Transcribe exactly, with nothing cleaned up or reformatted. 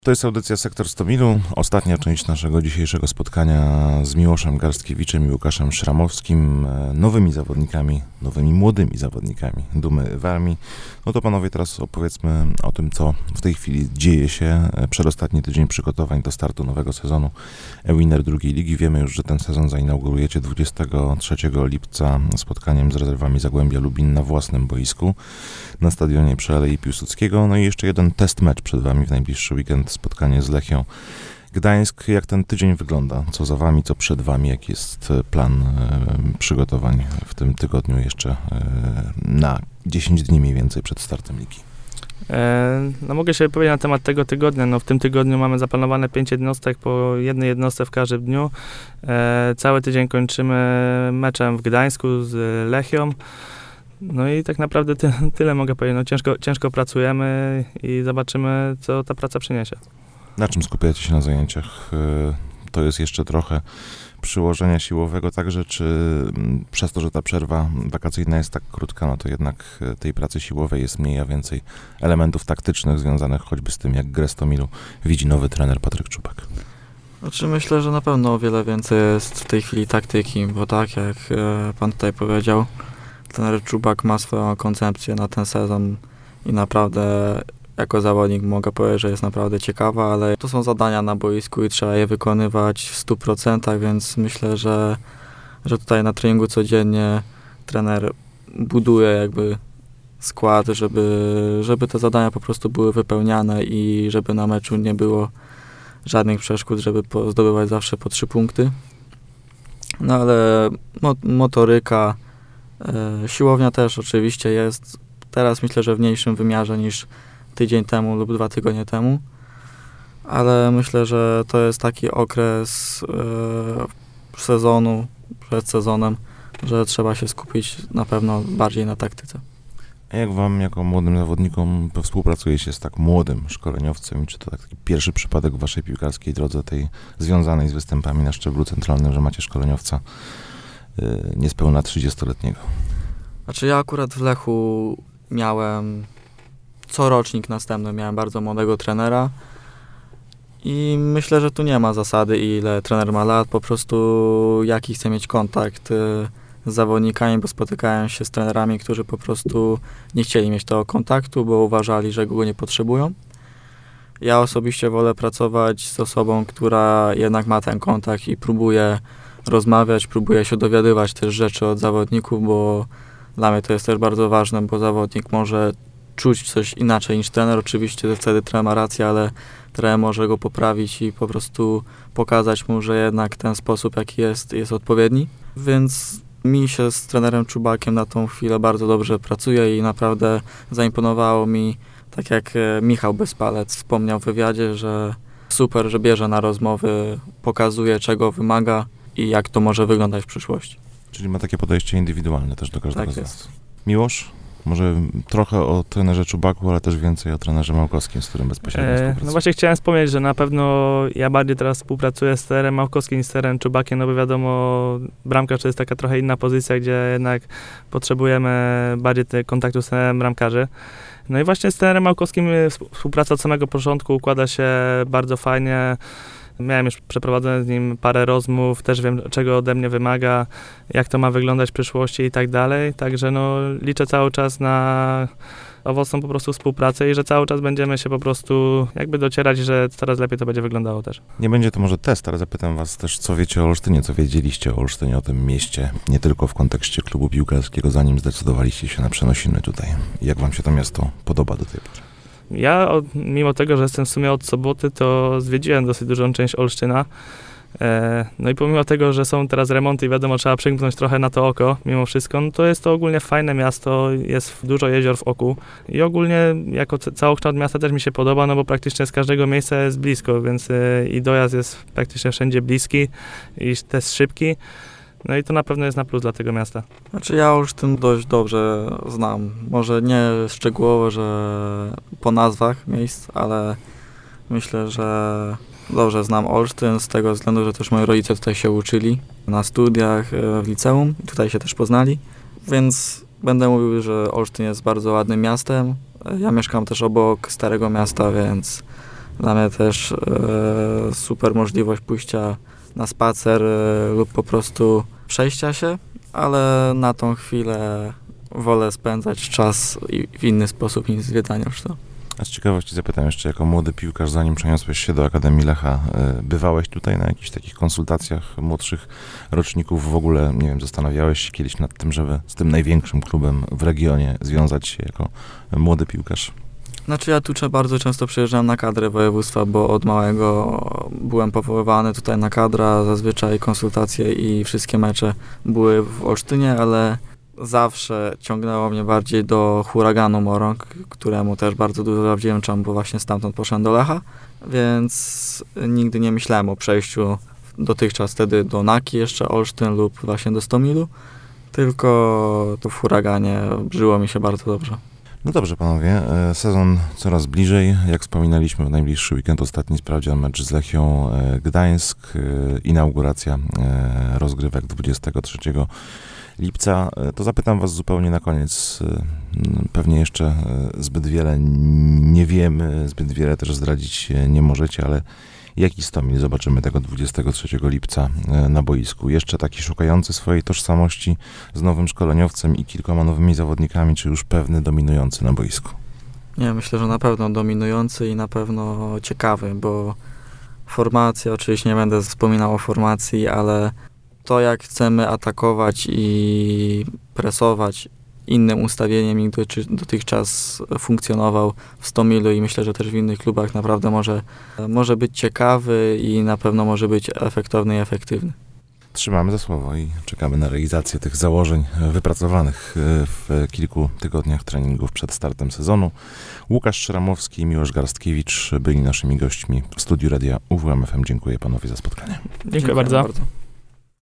To jest audycja Sektor sto milu, ostatnia część naszego dzisiejszego spotkania z Miłoszem Garstkiewiczem i Łukaszem Szramowskim, nowymi zawodnikami, nowymi młodymi zawodnikami Dumy Warmii. No to panowie, teraz opowiedzmy o tym, co w tej chwili dzieje się. Przedostatni tydzień przygotowań do startu nowego sezonu e-Winner drugiej ligi. Wiemy już, że ten sezon zainaugurujecie dwudziestego trzeciego lipca spotkaniem z rezerwami Zagłębia Lubin na własnym boisku na stadionie przy Alei Piłsudskiego. No i jeszcze jeden test mecz przed wami w najbliższy weekend, spotkanie z Lechią Gdańsk. Jak ten tydzień wygląda? Co za wami, co przed wami? Jaki jest plan e, przygotowań w tym tygodniu jeszcze e, na dziesięć dni mniej więcej przed startem ligi? E, no mogę się powiedzieć na temat tego tygodnia. No w tym tygodniu mamy zaplanowane pięć jednostek, po jednej jednostce w każdym dniu. E, cały tydzień kończymy meczem w Gdańsku z Lechią. No i tak naprawdę ty, tyle mogę powiedzieć. No ciężko, ciężko pracujemy i zobaczymy, co ta praca przyniesie. Na czym skupiacie się na zajęciach? To jest jeszcze trochę przyłożenia siłowego także, czy przez to, że ta przerwa wakacyjna jest tak krótka, no to jednak tej pracy siłowej jest mniej, a więcej elementów taktycznych związanych choćby z tym, jak grę sto milu widzi nowy trener Patryk Czubak? Znaczy myślę, że na pewno o wiele więcej jest w tej chwili taktyki, bo tak jak pan tutaj powiedział, trener Czubak ma swoją koncepcję na ten sezon i naprawdę jako zawodnik mogę powiedzieć, że jest naprawdę ciekawa, ale to są zadania na boisku i trzeba je wykonywać w stu procentach, więc myślę, że, że tutaj na treningu codziennie trener buduje jakby skład, żeby, żeby te zadania po prostu były wypełniane i żeby na meczu nie było żadnych przeszkód, żeby po, zdobywać zawsze po trzy punkty. No ale mo, motoryka, e, siłownia też oczywiście jest. Teraz myślę, że w mniejszym wymiarze niż tydzień temu lub dwa tygodnie temu, ale myślę, że to jest taki okres e, sezonu, przed sezonem, że trzeba się skupić na pewno bardziej na taktyce. A jak wam, jako młodym zawodnikom, współpracujecie z tak młodym szkoleniowcem? Czy to taki pierwszy przypadek w waszej piłkarskiej drodze, tej związanej z występami na szczeblu centralnym, że macie szkoleniowca y, niespełna trzydziestoletniego? Znaczy ja akurat w Lechu miałem co rocznik następny, miałem bardzo młodego trenera i myślę, że tu nie ma zasady, ile trener ma lat, po prostu jaki chce mieć kontakt y, z zawodnikami, bo spotykałem się z trenerami, którzy po prostu nie chcieli mieć tego kontaktu, bo uważali, że go nie potrzebują. Ja osobiście wolę pracować z osobą, która jednak ma ten kontakt i próbuje rozmawiać, próbuje się dowiadywać też rzeczy od zawodników, bo dla mnie to jest też bardzo ważne, bo zawodnik może czuć coś inaczej niż trener. Oczywiście wtedy trener ma rację, ale trener może go poprawić i po prostu pokazać mu, że jednak ten sposób, jaki jest, jest odpowiedni. Więc mi się z trenerem Czubakiem na tą chwilę bardzo dobrze pracuje i naprawdę zaimponowało mi, tak jak Michał Bezpalec wspomniał w wywiadzie, że super, że bierze na rozmowy, pokazuje, czego wymaga i jak to może wyglądać w przyszłości. Czyli ma takie podejście indywidualne też do każdego tak z jest. was. Miłosz? Może trochę o trenerze Czubaku, ale też więcej o trenerze Małkowskim, z którym bezpośrednio współpracuje. No właśnie chciałem wspomnieć, że na pewno ja bardziej teraz współpracuję z trenerem Małkowskim i z trenerem Czubakiem, no bo wiadomo, bramkarz to jest taka trochę inna pozycja, gdzie jednak potrzebujemy bardziej kontaktu z trenerem bramkarzy. No i właśnie z trenerem Małkowskim współpraca od samego początku układa się bardzo fajnie. Miałem już przeprowadzone z nim parę rozmów, też wiem, czego ode mnie wymaga, jak to ma wyglądać w przyszłości i tak dalej. Także no, liczę cały czas na owocną po prostu współpracę i że cały czas będziemy się po prostu jakby docierać, że coraz lepiej to będzie wyglądało też. Nie będzie to może test, ale zapytam was też, co wiecie o Olsztynie, co wiedzieliście o Olsztynie, o tym mieście, nie tylko w kontekście klubu piłkarskiego, zanim zdecydowaliście się na przenosiny tutaj. Jak wam się to miasto podoba do tej pory? Ja, od, mimo tego, że jestem w sumie od soboty, to zwiedziłem dosyć dużą część Olsztyna. E, no i pomimo tego, że są teraz remonty i wiadomo, trzeba przymknąć trochę na to oko, mimo wszystko, no to jest to ogólnie fajne miasto, jest dużo jezior w oku i ogólnie jako całokształt miasta też mi się podoba, no bo praktycznie z każdego miejsca jest blisko, więc e, i dojazd jest praktycznie wszędzie bliski i też szybki. No i to na pewno jest na plus dla tego miasta. Znaczy ja już tym dość dobrze znam. Może nie szczegółowo, że po nazwach miejsc, ale myślę, że dobrze znam Olsztyn z tego względu, że też moi rodzice tutaj się uczyli na studiach w liceum i tutaj się też poznali. Więc będę mówił, że Olsztyn jest bardzo ładnym miastem. Ja mieszkam też obok Starego Miasta, więc Dla mnie też e, super możliwość pójścia na spacer e, lub po prostu przejścia się, ale na tą chwilę wolę spędzać czas w inny sposób niż zwiedzanie już to. A z ciekawości zapytam jeszcze, jako młody piłkarz, zanim przeniosłeś się do Akademii Lecha, bywałeś tutaj na jakichś takich konsultacjach młodszych roczników? W ogóle, nie wiem, zastanawiałeś się kiedyś nad tym, żeby z tym największym klubem w regionie związać się jako młody piłkarz? Znaczy ja tu bardzo często przyjeżdżam na kadrę województwa, bo od małego byłem powoływany tutaj na kadra, zazwyczaj konsultacje i wszystkie mecze były w Olsztynie, ale zawsze ciągnęło mnie bardziej do Huraganu Morąg, któremu też bardzo dużo zawdzięczam, bo właśnie stamtąd poszedłem do Lecha, więc nigdy nie myślałem o przejściu dotychczas wtedy do Naki jeszcze Olsztyn lub właśnie do Stomilu, tylko tu w Huraganie żyło mi się bardzo dobrze. No dobrze, panowie, sezon coraz bliżej. Jak wspominaliśmy, w najbliższy weekend ostatni sprawdzian mecz z Lechią Gdańsk, inauguracja rozgrywek dwudziestego trzeciego lipca. To zapytam was zupełnie na koniec. Pewnie jeszcze zbyt wiele nie wiemy, zbyt wiele też zdradzić nie możecie, ale jaki Stomil zobaczymy tego dwudziestego trzeciego lipca na boisku? Jeszcze taki szukający swojej tożsamości z nowym szkoleniowcem i kilkoma nowymi zawodnikami, czy już pewny dominujący na boisku? Nie, myślę, że na pewno dominujący i na pewno ciekawy, bo formacja, oczywiście nie będę wspominał o formacji, ale to jak chcemy atakować i presować innym ustawieniem niż dotychczas funkcjonował w Stomilu i myślę, że też w innych klubach naprawdę może, może być ciekawy i na pewno może być efektowny i efektywny. Trzymamy za słowo i czekamy na realizację tych założeń wypracowanych w kilku tygodniach treningów przed startem sezonu. Łukasz Szramowski i Miłosz Garstkiewicz byli naszymi gośćmi w studiu Radia U W M F M. Dziękuję panowie za spotkanie. Dziękuję, Dziękuję bardzo. bardzo.